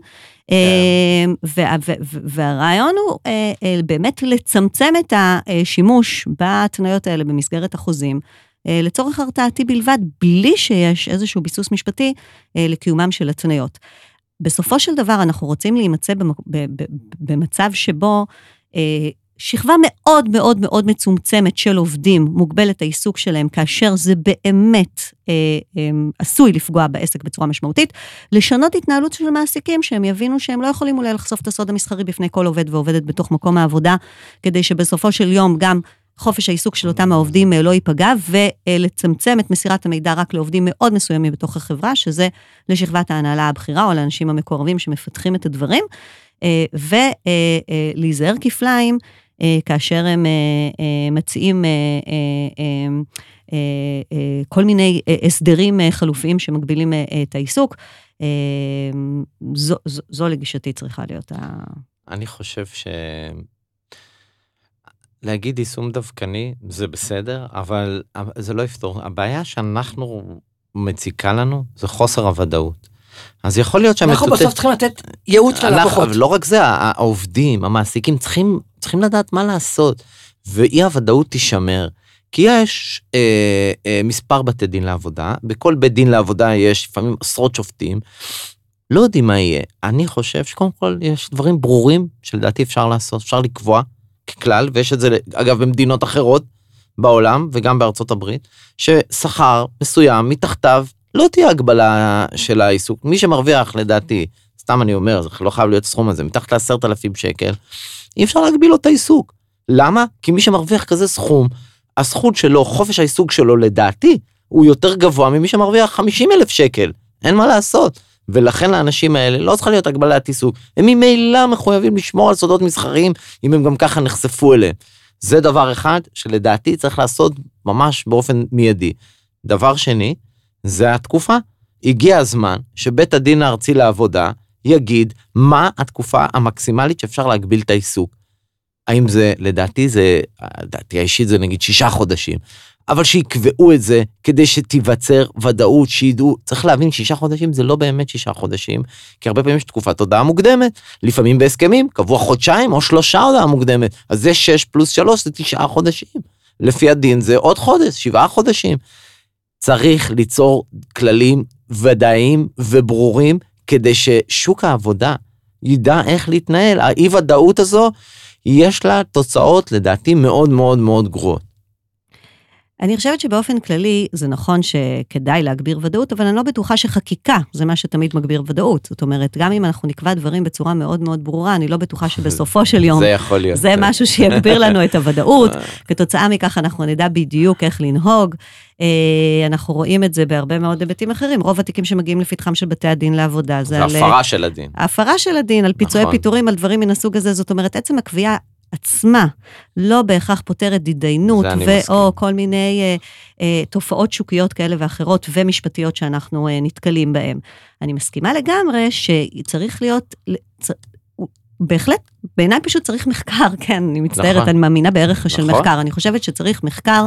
והרעיון הוא באמת לצמצם את השימוש בתניות האלה במסגרת החוזים, לצורך הרתעתי בלבד, בלי שיש איזשהו ביסוס משפטי לקיומם של התניות. בסופו של דבר אנחנו רוצים להימצא במצב שבו שכבה מאוד מאוד מאוד מצומצמת של עובדים מוגבלת העיסוק שלהם, כאשר זה באמת עשוי לפגוע בעסק בצורה משמעותית, לשנות התנהלות של מעסיקים שהם יבינו שהם לא יכולים אולי לחשוף את הסוד המסחרי בפני כל עובד ועובדת בתוך מקום העבודה, כדי שבסופו של יום גם חופש העיסוק של אותם העובדים לא ייפגע, ולצמצם את מסירת המידע רק לעובדים מאוד מסוימים בתוך החברה, שזה לשכבת ההנהלה הבכירה, או לאנשים המקורבים שמפתחים את הדברים, ולהיזהר כפליים, כאשר הם מציעים כל מיני הסדרים חלופיים שמגבילים את העיסוק, זו, זו, זו לגישתי צריכה להיות ה... אני חושב ש... להגיד יישום דווקני זה בסדר, אבל זה לא יפתור. הבעיה שאנחנו מציקה לנו זה חוסר הוודאות. אז יכול להיות שהמטוטט... אנחנו בסוף צריכים לתת ייעוץ ללקוחות. לא רק זה, העובדים, המעסיקים צריכים, צריכים לדעת מה לעשות, ואי הוודאות תישמר, כי יש אה, אה, מספר בתי דין לעבודה, בכל בית דין לעבודה יש לפעמים עשרות שופטים, לא יודעים מה יהיה. אני חושב שקודם כל יש דברים ברורים שלדעתי אפשר לעשות, אפשר לקבוע ככלל, ויש את זה אגב במדינות אחרות בעולם וגם בארצות הברית, ששכר מסוים מתחתיו לא תהיה הגבלה של העיסוק. מי שמרוויח לדעתי, סתם אני אומר, זה לא חייב להיות סכום הזה, מתחת לעשרת אלפים שקל, אי אפשר להגביל לו את העיסוק. למה? כי מי שמרוויח כזה סכום, הזכות שלו, חופש העיסוק שלו לדעתי, הוא יותר גבוה ממי שמרוויח חמישים אלף שקל. אין מה לעשות. ולכן לאנשים האלה לא צריכה להיות הגבלת עיסוק. הם ממילא מחויבים לשמור על סודות מסחריים, אם הם גם ככה נחשפו אליהם. זה דבר אחד שלדעתי צריך לעשות ממש באופן מיידי. דבר שני, זה התקופה. הגיע הזמן שבית הדין הארצי לעבודה יגיד מה התקופה המקסימלית שאפשר להגביל את העיסוק. האם זה, לדעתי זה, לדעתי האישית זה נגיד שישה חודשים, אבל שיקבעו את זה כדי שתיווצר ודאות, שידעו, צריך להבין שישה חודשים זה לא באמת שישה חודשים, כי הרבה פעמים יש תקופת הודעה מוקדמת, לפעמים בהסכמים, קבוע חודשיים או שלושה הודעה מוקדמת, אז זה שש פלוס שלוש זה תשעה חודשים, לפי הדין זה עוד חודש, שבעה חודשים. צריך ליצור כללים ודאיים וברורים, כדי ששוק העבודה ידע איך להתנהל. האי ודאות הזו, יש לה תוצאות לדעתי מאוד מאוד מאוד גרועות. אני חושבת שבאופן כללי זה נכון שכדאי להגביר ודאות, אבל אני לא בטוחה שחקיקה זה מה שתמיד מגביר ודאות. זאת אומרת, גם אם אנחנו נקבע דברים בצורה מאוד מאוד ברורה, אני לא בטוחה שבסופו של יום זה יכול להיות. זה משהו שיגביר לנו את הוודאות. כתוצאה מכך אנחנו נדע בדיוק איך לנהוג. אנחנו רואים את זה בהרבה מאוד היבטים אחרים. רוב התיקים שמגיעים לפתחם של בתי הדין לעבודה. זה הפרה של הדין. הפרה של הדין, על פיצויי פיטורים, על דברים מן הסוג הזה. זאת אומרת, עצם הקביעה עצמה לא בהכרח פותרת דידיינות, או כל מיני אה, אה, תופעות שוקיות כאלה ואחרות ומשפטיות שאנחנו אה, נתקלים בהן. אני מסכימה לגמרי שצריך להיות, צ... בהחלט, בעיניי פשוט צריך מחקר, כן, אני מצטערת, נכון. אני מאמינה בערך נכון. של מחקר, אני חושבת שצריך מחקר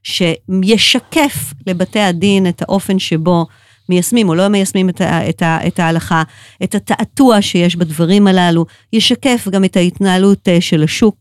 שישקף לבתי הדין את האופן שבו מיישמים או לא מיישמים את, ה, את, ה, את ההלכה, את התעתוע שיש בדברים הללו, ישקף גם את ההתנהלות של השוק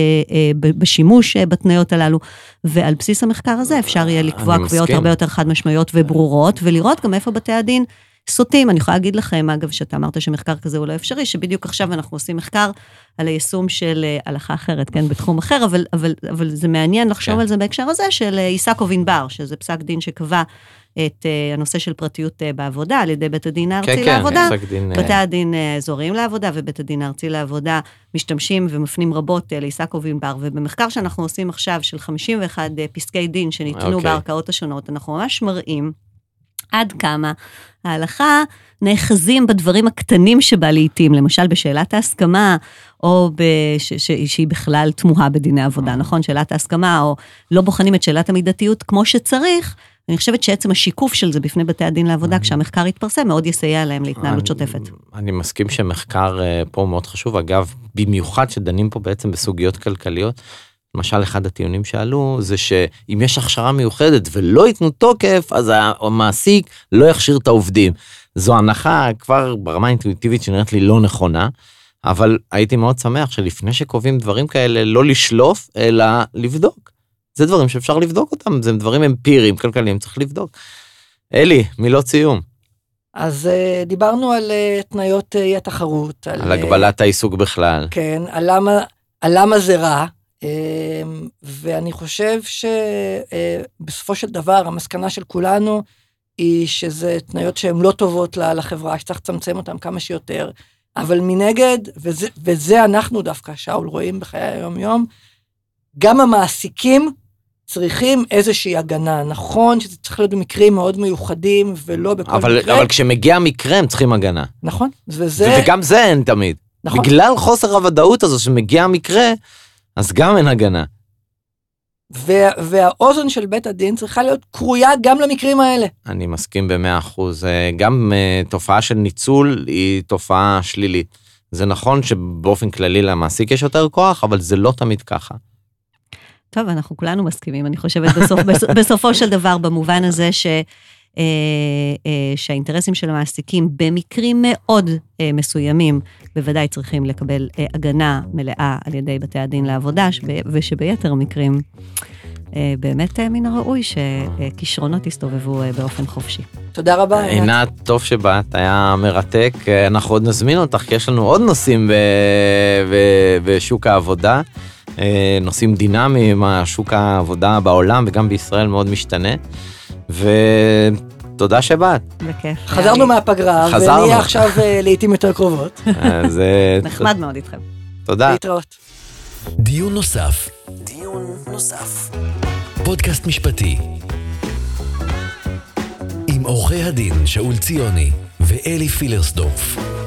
בשימוש בתניות הללו, ועל בסיס המחקר הזה אפשר יהיה לקבוע קביעות הרבה יותר חד משמעיות וברורות, ולראות גם איפה בתי הדין סוטים. אני יכולה להגיד לכם, אגב, שאתה אמרת שמחקר כזה הוא לא אפשרי, שבדיוק עכשיו אנחנו עושים מחקר על היישום של הלכה אחרת, כן, בתחום אחר, אבל, אבל, אבל זה מעניין לחשוב כן. על זה בהקשר הזה של איסקוב ענבר, שזה פסק דין שקבע את הנושא של פרטיות בעבודה, על ידי בית הדין הארצי כן, לעבודה. כן, דין... בתי הדין אזוריים לעבודה, ובית הדין הארצי לעבודה, משתמשים ומפנים רבות לאיסקוב ענבר, ובמחקר שאנחנו עושים עכשיו, של חמישים ואחד פסקי דין, שניתנו okay. בערכאות השונות, אנחנו ממש מראים, עד כמה ההלכה נאחזים בדברים הקטנים שבה לעתים, למשל בשאלת ההסכמה, או בש, ש, שהיא בכלל תמוהה בדיני עבודה, נכון? שאלת ההסכמה, או לא בוחנים את שאלת המידתיות כמו שצריך, אני חושבת שעצם השיקוף של זה בפני בתי הדין לעבודה, כשהמחקר יתפרסם, מאוד יסייע להם להתנהלות שוטפת. אני מסכים שמחקר פה מאוד חשוב, אגב, במיוחד שדנים פה בעצם בסוגיות כלכליות, למשל, אחד הטיעונים שעלו, זה שאם יש הכשרה מיוחדת ולא ייתנו תוקף, אז המעסיק לא יכשיר את העובדים. זו הנחה כבר ברמה אינטואיטיבית שנראית לי לא נכונה, אבל הייתי מאוד שמח שלפני שקובעים דברים כאלה, לא לשלוף, אלא לבדוק. זה דברים שאפשר לבדוק אותם, זה דברים אמפיריים, כלכליים, צריך לבדוק. אלי, מילות סיום. אז דיברנו על תנאיות התחרות. על, על הגבלת העיסוק בכלל. כן, על למה, על למה זה רע. ואני חושב שבסופו של דבר, המסקנה של כולנו, היא שזה תנאיות שהן לא טובות לחברה, שצריך לצמצם אותן כמה שיותר, אבל מנגד, וזה, וזה אנחנו דווקא, שאול, רואים בחיי היום יום, גם המעסיקים צריכים איזושהי הגנה. נכון שזה צריך להיות במקרים מאוד מיוחדים, ולא בכל אבל, מקרה. אבל כשמגיע מקרה, הם צריכים הגנה. נכון, וזה... וגם זה אין תמיד. נכון. בגלל חוסר הוודאות הזו שמגיע מקרה, אז גם אין הגנה. וה, והאוזן של בית הדין צריכה להיות קרויה גם למקרים האלה. אני מסכים במאה אחוז. גם תופעה של ניצול היא תופעה שלילית. זה נכון שבאופן כללי למעסיק יש יותר כוח, אבל זה לא תמיד ככה. טוב, אנחנו כולנו מסכימים, אני חושבת בסוף, בסופו של דבר, במובן הזה ש... שהאינטרסים של המעסיקים במקרים מאוד מסוימים, בוודאי צריכים לקבל הגנה מלאה על ידי בתי הדין לעבודה, ושביתר המקרים באמת מן הראוי שכישרונות יסתובבו באופן חופשי. תודה רבה. עינת, טוב שבאת, היה מרתק. אנחנו עוד נזמין אותך, כי יש לנו עוד נושאים בשוק העבודה, נושאים דינמיים, השוק העבודה בעולם וגם בישראל מאוד משתנה. ותודה שבאת. בכיף. חזרנו מהפגרה, ונהיה עכשיו לעתים יותר קרובות. נחמד מאוד איתכם. תודה. להתראות. דיון נוסף. דיון נוסף. פודקאסט משפטי. עם עורכי הדין שאול ציוני ואלי פילרסדורף.